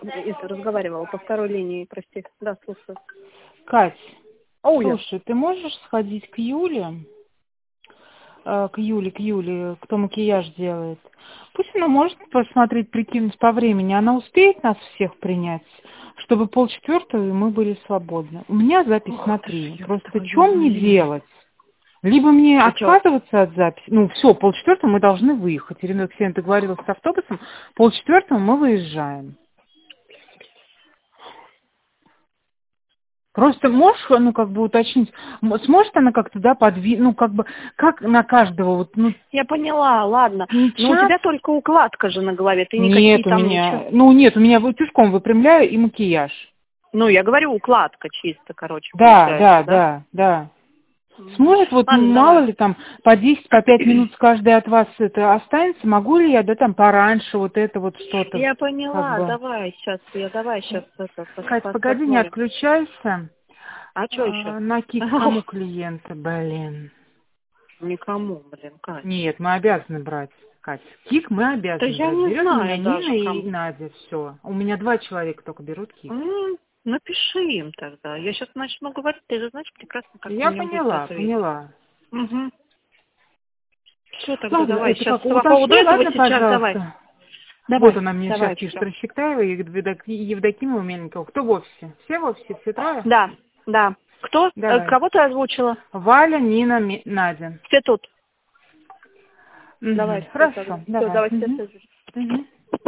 разговаривала по второй линии, прости. Да, слушаю. Кать, слушай, ты можешь сходить к Юле? К Юле, кто макияж делает. Пусть она может посмотреть, прикинуть по времени. Она успеет нас всех принять, чтобы 3:30 мы были свободны. У меня запись на 3. Просто что мне делать? Либо мне отказываться от записи. Ну, все, 3:30 мы должны выехать. Ирина Алексеевна договорилась с автобусом. 3:30 мы выезжаем. Просто можешь, ну, как бы уточнить, сможет она как-то, да, ну, как бы, как на каждого, вот, ну... Я поняла, ладно. Но у тебя только укладка же на голове, ты никакие нет, там... у меня, нет, у меня утюжком выпрямляю и макияж. Ну, я говорю, укладка чисто, короче, Да. Сможет, вот, ладно, мало давай. ли, там, по 10, по 5 минут с каждой от вас это останется, могу ли я, да, там, пораньше вот это вот что-то... Я поняла, как бы... давай сейчас это, Кать, погоди, не посмотрим. отключайся. А что еще? На кик кому клиента, блин? Никому, блин, Кать. Нет, мы обязаны брать, Кать. Кик мы Да обязаны я брать. не Берет меня знаю даже Нина кому. и Надя, все. У меня 2 человека только берут кик. Напиши им тогда. Я сейчас начну говорить, ты же знаешь прекрасно, как Я мне будет поняла. Угу. Все, тогда Ладно, давай. это Сейчас как, по поводу уточни, этого ладно, сейчас давай. пожалуйста. Вот она мне сейчас Давай, пишет, все. Расщектаева и Евдокимова Мельникова. Кто в офисе? Все в офисе? Все трое? Да. Кто? Давай. Кого ты озвучила? Валя, Нина, Надя. Все тут. Угу. Давай, Хорошо, все, давай. давай, все. Угу.